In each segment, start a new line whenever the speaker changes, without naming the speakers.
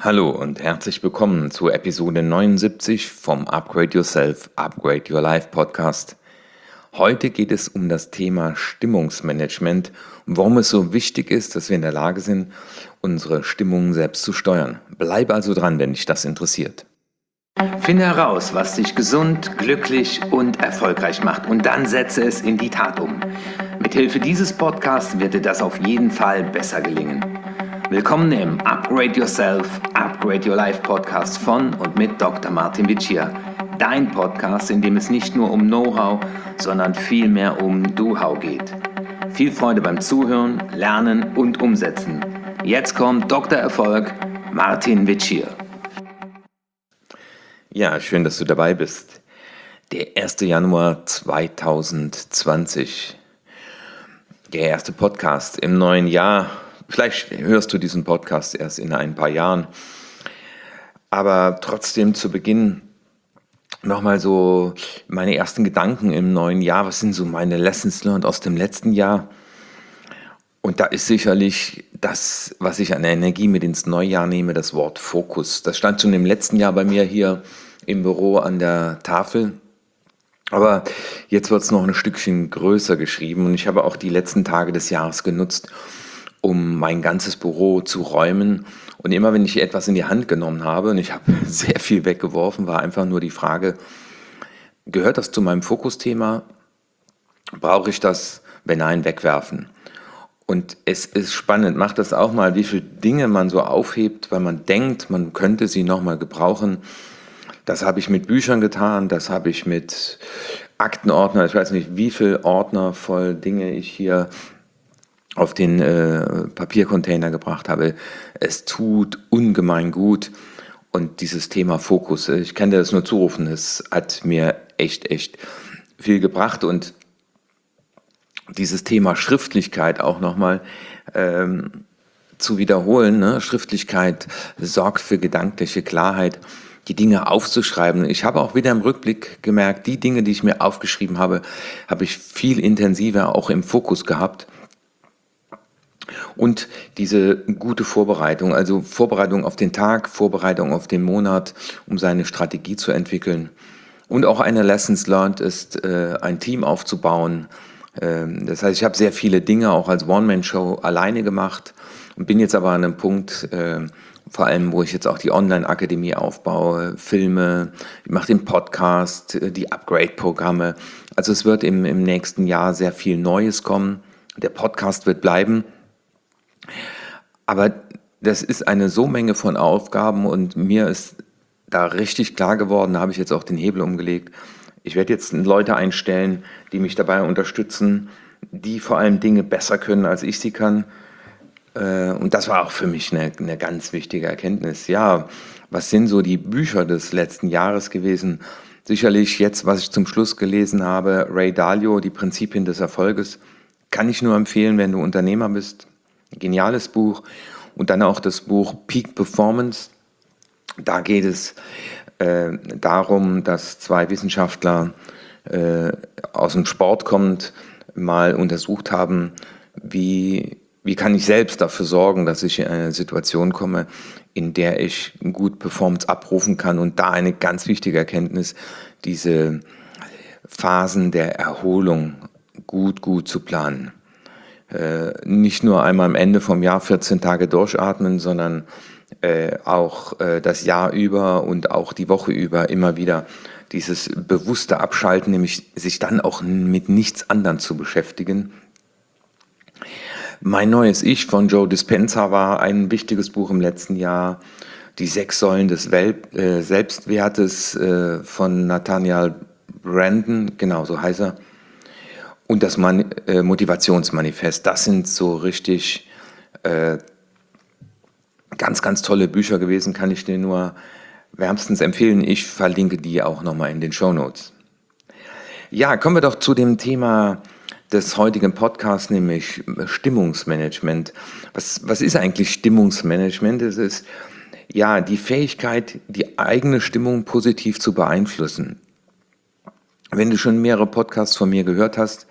Hallo und herzlich willkommen zu Episode 79 vom Upgrade Yourself, Upgrade Your Life Podcast. Heute geht es um das Thema Stimmungsmanagement und warum es so wichtig ist, dass wir in der Lage sind, unsere Stimmung selbst zu steuern. Bleib also dran, wenn dich das interessiert. Finde heraus, was dich gesund, glücklich und erfolgreich macht und dann setze es in die Tat um. Mithilfe dieses Podcasts wird dir das auf jeden Fall besser gelingen. Willkommen im Upgrade Yourself, Upgrade Your Life Podcast von und mit Dr. Martin Vicia. Dein Podcast, in dem es nicht nur um Know-how, sondern vielmehr um Do-How geht. Viel Freude beim Zuhören, Lernen und Umsetzen. Jetzt kommt Dr. Erfolg, Martin Vicia. Ja, schön, dass du dabei bist. Der 1. Januar 2020. Der erste Podcast im neuen Jahr. Vielleicht hörst du diesen Podcast erst in ein paar Jahren. Aber trotzdem zu Beginn nochmal so meine ersten Gedanken im neuen Jahr. Was sind so meine Lessons learned aus dem letzten Jahr? Und da ist sicherlich das, was ich an Energie mit ins neue Jahr nehme, das Wort Fokus. Das stand schon im letzten Jahr bei mir hier im Büro an der Tafel. Aber jetzt wird es noch ein Stückchen größer geschrieben und ich habe auch die letzten Tage des Jahres genutzt, um mein ganzes Büro zu räumen. Und immer wenn ich etwas in die Hand genommen habe, und ich habe sehr viel weggeworfen, war einfach nur die Frage, gehört das zu meinem Fokusthema? Brauche ich das? Wenn nein, wegwerfen. Und es ist spannend, macht das auch mal, wie viele Dinge man so aufhebt, weil man denkt, man könnte sie nochmal gebrauchen. Das habe ich mit Büchern getan, das habe ich mit Aktenordner, ich weiß nicht, wie viele Ordner voll Dinge ich hier auf den Papiercontainer gebracht habe. Es tut ungemein gut. Und dieses Thema Fokus, ich kann dir das nur zurufen, es hat mir echt viel gebracht. Und dieses Thema Schriftlichkeit auch nochmal zu wiederholen. Ne? Schriftlichkeit sorgt für gedankliche Klarheit, die Dinge aufzuschreiben. Ich habe auch wieder im Rückblick gemerkt, die Dinge, die ich mir aufgeschrieben habe, habe ich viel intensiver auch im Fokus gehabt. Und diese gute Vorbereitung, also Vorbereitung auf den Tag, Vorbereitung auf den Monat, um seine Strategie zu entwickeln. Und auch eine Lessons learned ist, ein Team aufzubauen. Das heißt, ich habe sehr viele Dinge auch als One-Man-Show alleine gemacht und bin jetzt aber an einem Punkt, vor allem, wo ich jetzt auch die Online-Akademie aufbaue, Filme, ich mache den Podcast, die Upgrade-Programme. Also es wird im nächsten Jahr sehr viel Neues kommen. Der Podcast wird bleiben. Aber das ist eine so Menge von Aufgaben und mir ist da richtig klar geworden, da habe ich jetzt auch den Hebel umgelegt. Ich werde jetzt Leute einstellen, die mich dabei unterstützen, die vor allem Dinge besser können, als ich sie kann. Und das war auch für mich eine ganz wichtige Erkenntnis. Ja, was sind so die Bücher des letzten Jahres gewesen? Sicherlich jetzt, was ich zum Schluss gelesen habe, Ray Dalio, Die Prinzipien des Erfolges, kann ich nur empfehlen, wenn du Unternehmer bist. Geniales Buch. Und dann auch das Buch Peak Performance. Da geht es darum, dass zwei Wissenschaftler aus dem Sport kommend mal untersucht haben, wie kann ich selbst dafür sorgen, dass ich in eine Situation komme, in der ich gut Performance abrufen kann. Und da eine ganz wichtige Erkenntnis, diese Phasen der Erholung gut zu planen. Nicht nur einmal am Ende vom Jahr 14 Tage durchatmen, sondern auch das Jahr über und auch die Woche über immer wieder dieses bewusste Abschalten, nämlich sich dann auch mit nichts anderem zu beschäftigen. Mein neues Ich von Joe Dispenza war ein wichtiges Buch im letzten Jahr. Die 6 Säulen des Selbstwertes von Nathaniel Branden, genau so heißt er. Und das Motivationsmanifest, das sind so richtig ganz tolle Bücher gewesen, kann ich dir nur wärmstens empfehlen. Ich verlinke die auch nochmal in den Shownotes. Ja, kommen wir doch zu dem Thema des heutigen Podcasts, nämlich Stimmungsmanagement. Was ist eigentlich Stimmungsmanagement? Es ist ja die Fähigkeit, die eigene Stimmung positiv zu beeinflussen. Wenn du schon mehrere Podcasts von mir gehört hast,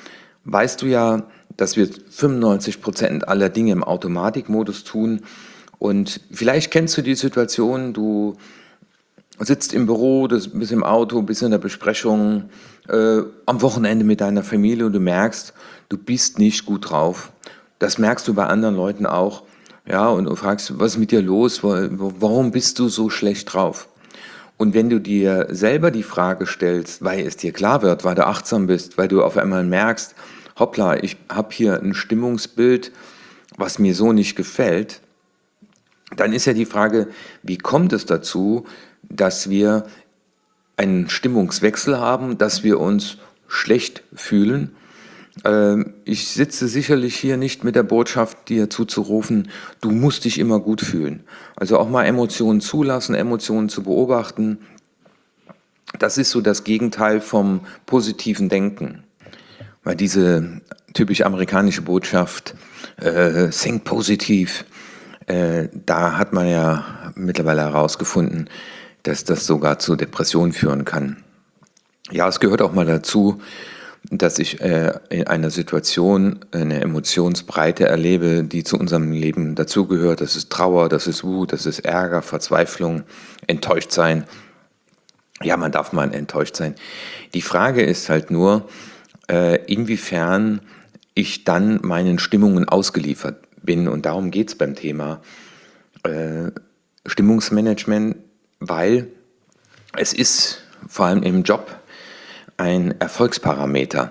weißt du ja, dass wir 95% aller Dinge im Automatikmodus tun Und vielleicht kennst du die Situation, du sitzt im Büro, bist im Auto, bist in der Besprechung, am Wochenende mit deiner Familie und du merkst, du bist nicht gut drauf. Das merkst du bei anderen Leuten auch. Ja, und du fragst, was ist mit dir los? Warum bist du so schlecht drauf? Und wenn du dir selber die Frage stellst, weil es dir klar wird, weil du achtsam bist, weil du auf einmal merkst, hoppla, ich habe hier ein Stimmungsbild, was mir so nicht gefällt, dann ist ja die Frage, wie kommt es dazu, dass wir einen Stimmungswechsel haben, dass wir uns schlecht fühlen? Ich sitze sicherlich hier nicht mit der Botschaft, dir zuzurufen, du musst dich immer gut fühlen. Also auch mal Emotionen zulassen, Emotionen zu beobachten. Das ist so das Gegenteil vom positiven Denken. Weil diese typisch amerikanische Botschaft, think positiv, da hat man ja mittlerweile herausgefunden, dass das sogar zu Depressionen führen kann. Ja, es gehört auch mal dazu, dass ich in einer Situation eine Emotionsbreite erlebe, die zu unserem Leben dazugehört. Das ist Trauer, das ist Wut, das ist Ärger, Verzweiflung, enttäuscht sein. Ja, man darf mal enttäuscht sein. Die Frage ist halt nur, inwiefern ich dann meinen Stimmungen ausgeliefert bin. Und darum geht es beim Thema Stimmungsmanagement, weil es ist vor allem im Job ein Erfolgsparameter.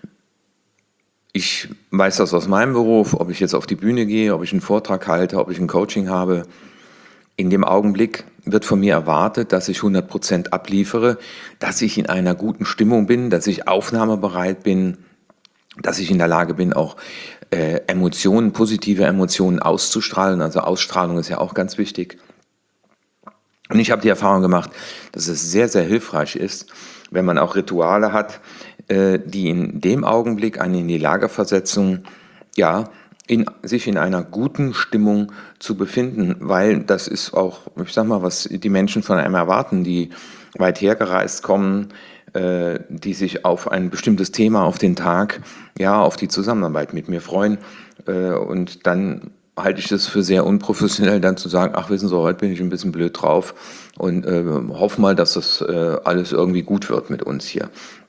Ich weiß das aus meinem Beruf, ob ich jetzt auf die Bühne gehe, ob ich einen Vortrag halte, ob ich ein Coaching habe. In dem Augenblick wird von mir erwartet, dass ich 100% abliefere, dass ich in einer guten Stimmung bin, dass ich aufnahmebereit bin, dass ich in der Lage bin, auch Emotionen, positive Emotionen auszustrahlen. Also Ausstrahlung ist ja auch ganz wichtig. Und ich habe die Erfahrung gemacht, dass es sehr, sehr hilfreich ist, wenn man auch Rituale hat, die in dem Augenblick einen in die Lage versetzen, ja, sich in einer guten Stimmung zu befinden, weil das ist auch, ich sag mal, was die Menschen von einem erwarten, die weit hergereist kommen, die sich auf ein bestimmtes Thema, auf den Tag, ja, auf die Zusammenarbeit mit mir freuen. Und dann halte ich das für sehr unprofessionell, dann zu sagen, ach, wissen Sie, heute bin ich ein bisschen blöd drauf und hoffe mal, dass das alles irgendwie gut wird mit uns hier.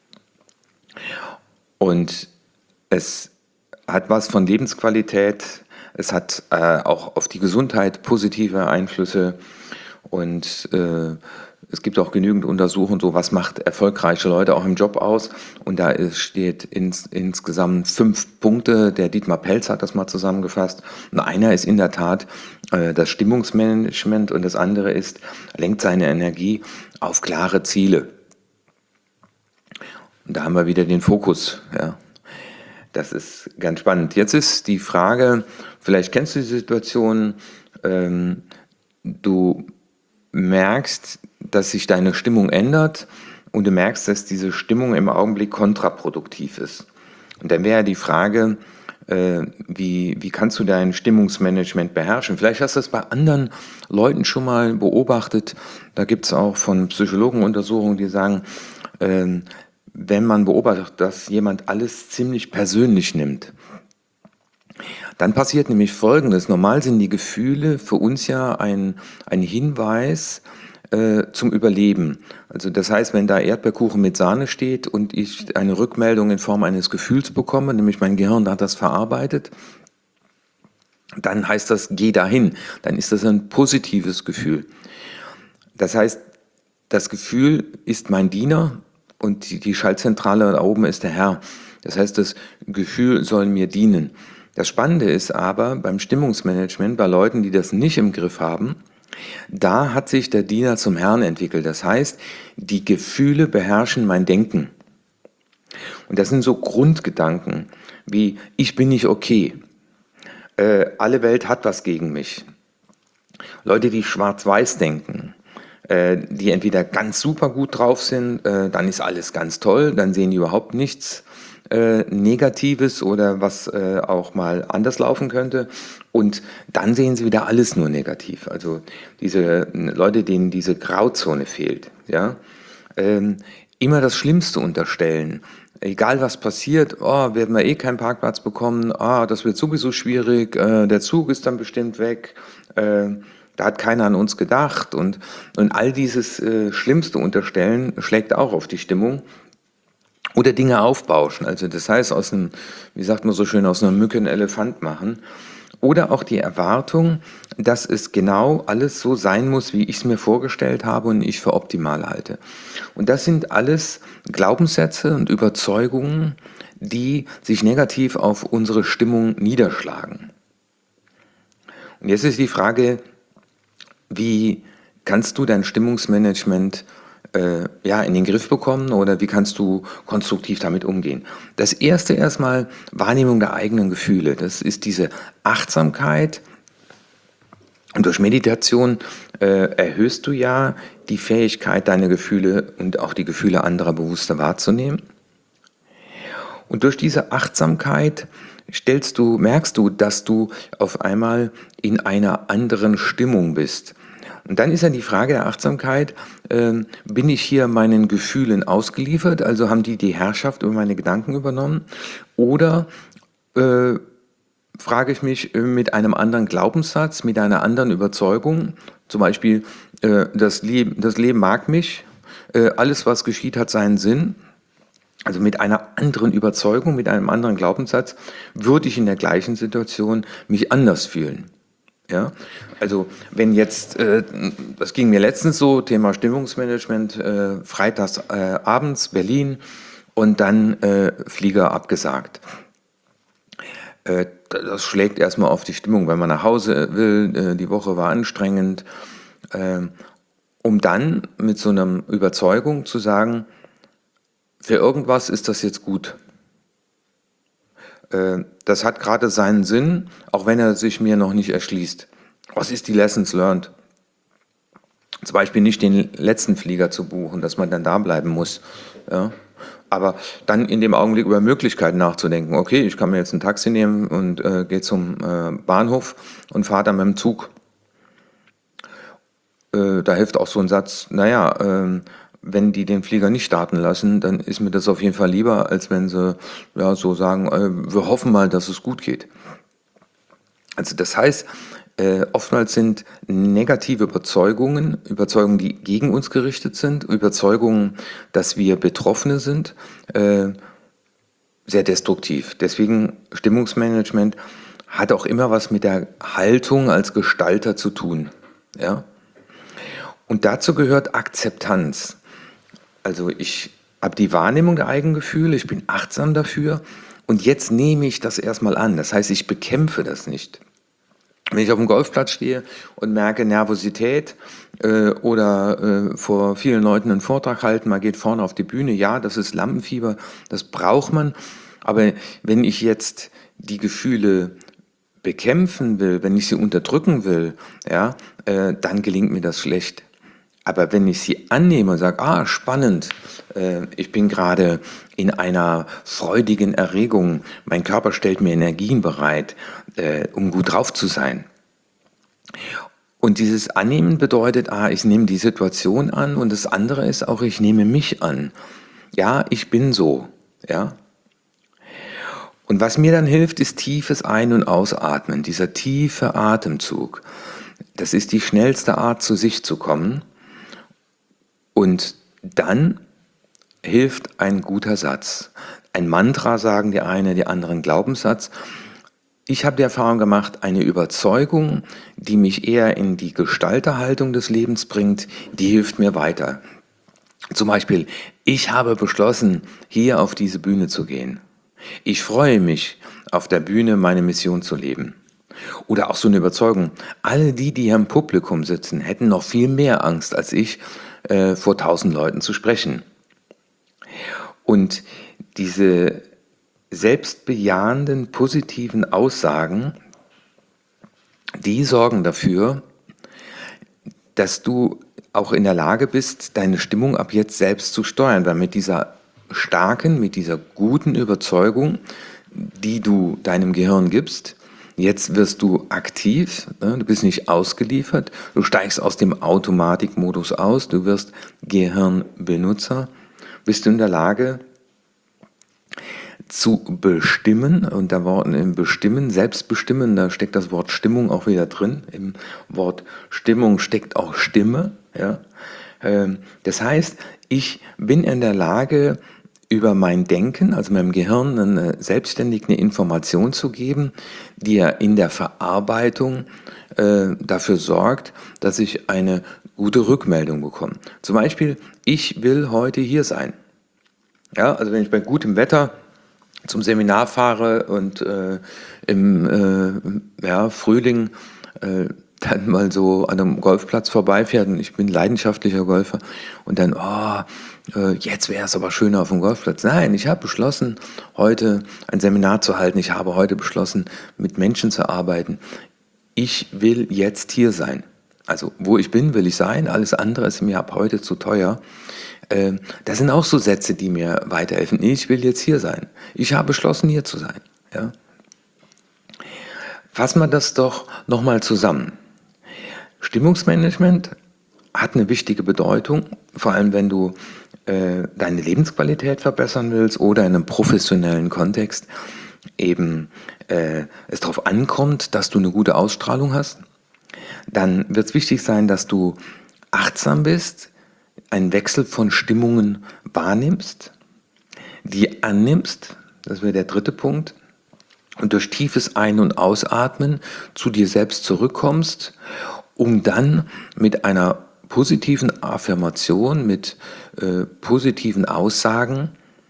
Und es hat was von Lebensqualität, es hat auch auf die Gesundheit positive Einflüsse und es gibt auch genügend Untersuchungen, so was macht erfolgreiche Leute auch im Job aus. Und da steht insgesamt 5 Punkte. Der Dietmar Pelz hat das mal zusammengefasst. Und einer ist in der Tat das Stimmungsmanagement und das andere ist, lenkt seine Energie auf klare Ziele. Und da haben wir wieder den Fokus. Ja. Das ist ganz spannend. Jetzt ist die Frage, vielleicht kennst du die Situation, du merkst, dass sich deine Stimmung ändert und du merkst, dass diese Stimmung im Augenblick kontraproduktiv ist. Und dann wäre die Frage, wie kannst du dein Stimmungsmanagement beherrschen? Vielleicht hast du das bei anderen Leuten schon mal beobachtet. Da gibt es auch von Psychologen Untersuchungen, die sagen, wenn man beobachtet, dass jemand alles ziemlich persönlich nimmt, dann passiert nämlich Folgendes. Normal sind die Gefühle für uns ja ein Hinweis zum Überleben. Also das heißt, wenn da Erdbeerkuchen mit Sahne steht und ich eine Rückmeldung in Form eines Gefühls bekomme, nämlich mein Gehirn hat das verarbeitet, dann heißt das, geh dahin. Dann ist das ein positives Gefühl. Das heißt, das Gefühl ist mein Diener und die Schaltzentrale da oben ist der Herr. Das heißt, das Gefühl soll mir dienen. Das Spannende ist aber beim Stimmungsmanagement, bei Leuten, die das nicht im Griff haben, da hat sich der Diener zum Herrn entwickelt. Das heißt, die Gefühle beherrschen mein Denken. Und das sind so Grundgedanken wie, ich bin nicht okay, alle Welt hat was gegen mich. Leute, die schwarz-weiß denken, die entweder ganz super gut drauf sind, dann ist alles ganz toll, dann sehen die überhaupt nichts Negatives oder was auch mal anders laufen könnte. Und dann sehen sie wieder alles nur negativ. Also diese Leute, denen diese Grauzone fehlt, ja, immer das Schlimmste unterstellen. Egal was passiert, oh, werden wir eh keinen Parkplatz bekommen, ah, das wird sowieso schwierig, der Zug ist dann bestimmt weg, da hat keiner an uns gedacht und all dieses Schlimmste unterstellen schlägt auch auf die Stimmung. Oder Dinge aufbauschen, also das heißt aus einem, wie sagt man so schön, aus einer Mücke einen Elefant machen. Oder auch die Erwartung, dass es genau alles so sein muss, wie ich es mir vorgestellt habe und ich für optimal halte. Und das sind alles Glaubenssätze und Überzeugungen, die sich negativ auf unsere Stimmung niederschlagen. Und jetzt ist die Frage, wie kannst du dein Stimmungsmanagement ja, in den Griff bekommen oder wie kannst du konstruktiv damit umgehen? Das erste erstmal Wahrnehmung der eigenen Gefühle. Das ist diese Achtsamkeit. Und durch Meditation erhöhst du ja die Fähigkeit, deine Gefühle und auch die Gefühle anderer bewusster wahrzunehmen. Und durch diese Achtsamkeit merkst du, dass du auf einmal in einer anderen Stimmung bist. Und dann ist ja die Frage der Achtsamkeit, bin ich hier meinen Gefühlen ausgeliefert, also haben die Herrschaft über meine Gedanken übernommen, oder frage ich mich mit einem anderen Glaubenssatz, mit einer anderen Überzeugung, zum Beispiel das Leben mag mich, alles was geschieht hat seinen Sinn, also mit einer anderen Überzeugung, mit einem anderen Glaubenssatz, würde ich in der gleichen Situation mich anders fühlen. Ja, also wenn jetzt, das ging mir letztens so, Thema Stimmungsmanagement, freitags abends Berlin und dann Flieger abgesagt. Das schlägt erstmal auf die Stimmung, wenn man nach Hause will, die Woche war anstrengend, um dann mit so einer Überzeugung zu sagen, für irgendwas ist das jetzt gut. Das hat gerade seinen Sinn, auch wenn er sich mir noch nicht erschließt. Was ist die Lessons learned? Zum Beispiel nicht den letzten Flieger zu buchen, dass man dann da bleiben muss. Ja? Aber dann in dem Augenblick über Möglichkeiten nachzudenken. Okay, ich kann mir jetzt ein Taxi nehmen und gehe zum Bahnhof und fahre dann mit dem Zug. Da hilft auch so ein Satz, naja, wenn die den Flieger nicht starten lassen, dann ist mir das auf jeden Fall lieber, als wenn sie ja, so sagen, wir hoffen mal, dass es gut geht. Also das heißt, oftmals sind negative Überzeugungen, die gegen uns gerichtet sind, Überzeugungen, dass wir Betroffene sind, sehr destruktiv. Deswegen Stimmungsmanagement hat auch immer was mit der Haltung als Gestalter zu tun. Ja? Und dazu gehört Akzeptanz. Also ich habe die Wahrnehmung der eigenen Gefühle, ich bin achtsam dafür und jetzt nehme ich das erstmal an. Das heißt, ich bekämpfe das nicht. Wenn ich auf dem Golfplatz stehe und merke Nervosität oder vor vielen Leuten einen Vortrag halten, man geht vorne auf die Bühne, ja, das ist Lampenfieber, das braucht man. Aber wenn ich jetzt die Gefühle bekämpfen will, wenn ich sie unterdrücken will, ja, dann gelingt mir das schlecht. Aber wenn ich sie annehme und sage, ah, spannend, ich bin gerade in einer freudigen Erregung, mein Körper stellt mir Energien bereit, um gut drauf zu sein. Und dieses Annehmen bedeutet, ich nehme die Situation an und das andere ist auch, ich nehme mich an. Ja, ich bin so, ja. Und was mir dann hilft, ist tiefes Ein- und Ausatmen, dieser tiefe Atemzug. Das ist die schnellste Art, zu sich zu kommen. Und dann hilft ein guter Satz. Ein Mantra sagen die anderen Glaubenssatz. Ich habe die Erfahrung gemacht, eine Überzeugung, die mich eher in die Gestalterhaltung des Lebens bringt, die hilft mir weiter. Zum Beispiel, ich habe beschlossen, hier auf diese Bühne zu gehen. Ich freue mich, auf der Bühne meine Mission zu leben. Oder auch so eine Überzeugung, alle die hier im Publikum sitzen, hätten noch viel mehr Angst als ich, vor 1000 Leuten zu sprechen. Und diese selbstbejahenden, positiven Aussagen, die sorgen dafür, dass du auch in der Lage bist, deine Stimmung ab jetzt selbst zu steuern, weil mit dieser guten Überzeugung, die du deinem Gehirn gibst, jetzt wirst du aktiv, ne? Du bist nicht ausgeliefert, du steigst aus dem Automatikmodus aus, du wirst Gehirnbenutzer, bist du in der Lage, zu bestimmen. Und da Wort im Bestimmen, Selbstbestimmen, da steckt das Wort Stimmung auch wieder drin. Im Wort Stimmung steckt auch Stimme. Ja? Das heißt, ich bin in der Lage, über mein Denken, also meinem Gehirn, selbstständig eine Information zu geben, die ja in der Verarbeitung dafür sorgt, dass ich eine gute Rückmeldung bekomme. Zum Beispiel, ich will heute hier sein. Ja, also wenn ich bei gutem Wetter zum Seminar fahre und im Frühling dann mal so an einem Golfplatz vorbeifährt und ich bin leidenschaftlicher Golfer und dann, jetzt wäre es aber schöner auf dem Golfplatz. Nein, ich habe beschlossen, heute ein Seminar zu halten. Ich habe heute beschlossen, mit Menschen zu arbeiten. Ich will jetzt hier sein. Also wo ich bin, will ich sein. Alles andere ist mir ab heute zu teuer. Das sind auch so Sätze, die mir weiterhelfen. Ich will jetzt hier sein. Ich habe beschlossen, hier zu sein. Ja? Fassen wir das doch nochmal zusammen. Stimmungsmanagement hat eine wichtige Bedeutung, vor allem wenn du deine Lebensqualität verbessern willst oder in einem professionellen Kontext eben es darauf ankommt, dass du eine gute Ausstrahlung hast. Dann wird es wichtig sein, dass du achtsam bist, einen Wechsel von Stimmungen wahrnimmst, die annimmst, das wäre der dritte Punkt, und durch tiefes Ein- und Ausatmen zu dir selbst zurückkommst, um dann mit einer positiven Affirmation, mit positiven Aussagen,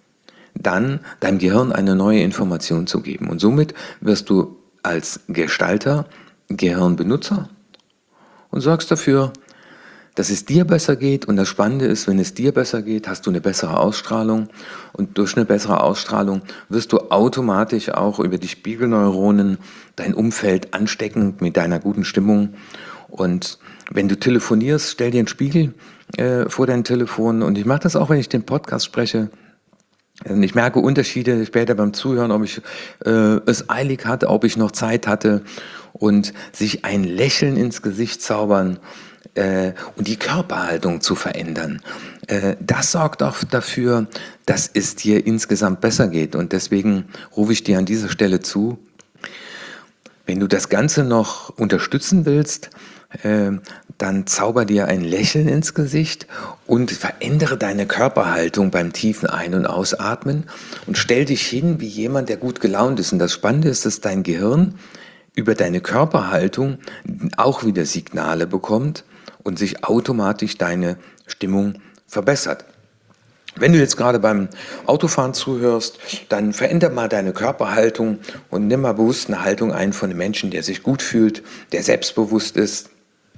dann deinem Gehirn eine neue Information zu geben. Und somit wirst du als Gestalter Gehirnbenutzer und sorgst dafür, dass es dir besser geht. Und das Spannende ist, wenn es dir besser geht, hast du eine bessere Ausstrahlung. Und durch eine bessere Ausstrahlung wirst du automatisch auch über die Spiegelneuronen dein Umfeld anstecken mit deiner guten Stimmung. Und wenn du telefonierst, stell dir einen Spiegel vor dein Telefon. Und ich mache das auch, wenn ich den Podcast spreche. Und ich merke Unterschiede später beim Zuhören, ob ich es eilig hatte, ob ich noch Zeit hatte. Und sich ein Lächeln ins Gesicht zaubern und die Körperhaltung zu verändern. Das sorgt auch dafür, dass es dir insgesamt besser geht. Und deswegen rufe ich dir an dieser Stelle zu, wenn du das Ganze noch unterstützen willst, dann zauber dir ein Lächeln ins Gesicht und verändere deine Körperhaltung beim tiefen Ein- und Ausatmen und stell dich hin wie jemand, der gut gelaunt ist. Und das Spannende ist, dass dein Gehirn über deine Körperhaltung auch wieder Signale bekommt und sich automatisch deine Stimmung verbessert. Wenn du jetzt gerade beim Autofahren zuhörst, dann veränder mal deine Körperhaltung und nimm mal bewusst eine Haltung ein von einem Menschen, der sich gut fühlt, der selbstbewusst ist.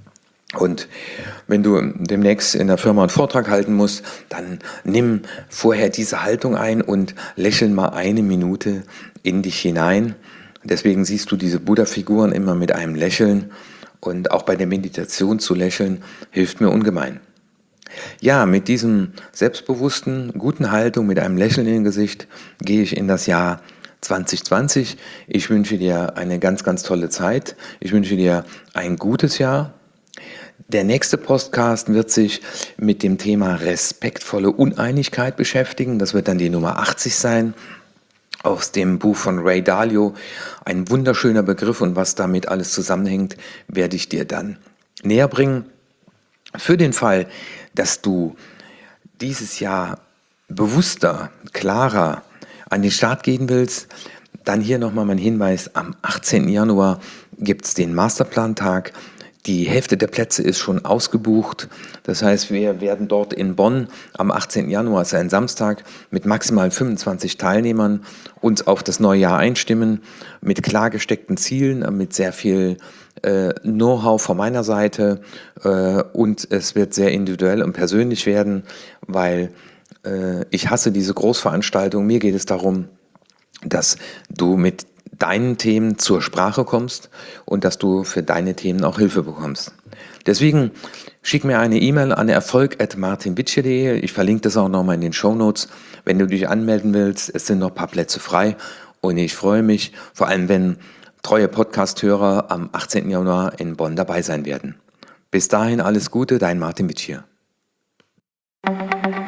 Und wenn du demnächst in der Firma einen Vortrag halten musst, dann nimm vorher diese Haltung ein und lächel mal 1 Minute in dich hinein. Deswegen siehst du diese Buddha-Figuren immer mit einem Lächeln und auch bei der Meditation zu lächeln hilft mir ungemein. Ja, mit diesem selbstbewussten, guten Haltung, mit einem Lächeln im Gesicht gehe ich in das Jahr 2020. Ich wünsche dir eine ganz, ganz tolle Zeit. Ich wünsche dir ein gutes Jahr. Der nächste Podcast wird sich mit dem Thema respektvolle Uneinigkeit beschäftigen. Das wird dann die Nummer 80 sein. Aus dem Buch von Ray Dalio, ein wunderschöner Begriff, und was damit alles zusammenhängt, werde ich dir dann näher bringen. Für den Fall, dass du dieses Jahr bewusster, klarer an den Start gehen willst, dann hier nochmal mein Hinweis: Am 18. Januar gibt es den Masterplan-Tag. Die Hälfte der Plätze ist schon ausgebucht. Das heißt, wir werden dort in Bonn am 18. Januar, ist ein Samstag, mit maximal 25 Teilnehmern uns auf das neue Jahr einstimmen, mit klar gesteckten Zielen, mit sehr viel Know-how von meiner Seite, und es wird sehr individuell und persönlich werden, weil ich hasse diese Großveranstaltung. Mir geht es darum, dass du mit deinen Themen zur Sprache kommst und dass du für deine Themen auch Hilfe bekommst. Deswegen schick mir eine E-Mail an erfolg@martinwitsche.de. Ich verlinke das auch nochmal in den Shownotes, wenn du dich anmelden willst. Es sind noch ein paar Plätze frei und ich freue mich, vor allem wenn treue Podcast-Hörer am 18. Januar in Bonn dabei sein werden. Bis dahin alles Gute, dein Martin Witsch hier.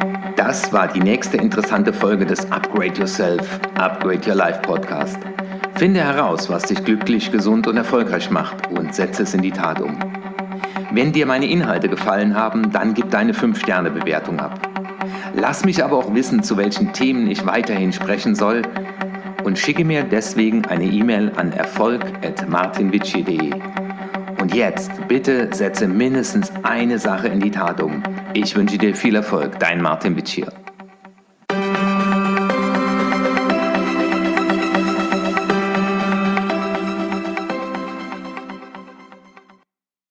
Das war die nächste interessante Folge des Upgrade Yourself, Upgrade Your Life Podcast. Finde heraus, was dich glücklich, gesund und erfolgreich macht und setze es in die Tat um. Wenn dir meine Inhalte gefallen haben, dann gib deine 5-Sterne-Bewertung ab. Lass mich aber auch wissen, zu welchen Themen ich weiterhin sprechen soll und schicke mir deswegen eine E-Mail an erfolg@martinvici.de. Und jetzt, bitte setze mindestens eine Sache in die Tat um. Ich wünsche dir viel Erfolg, dein Martin Vici.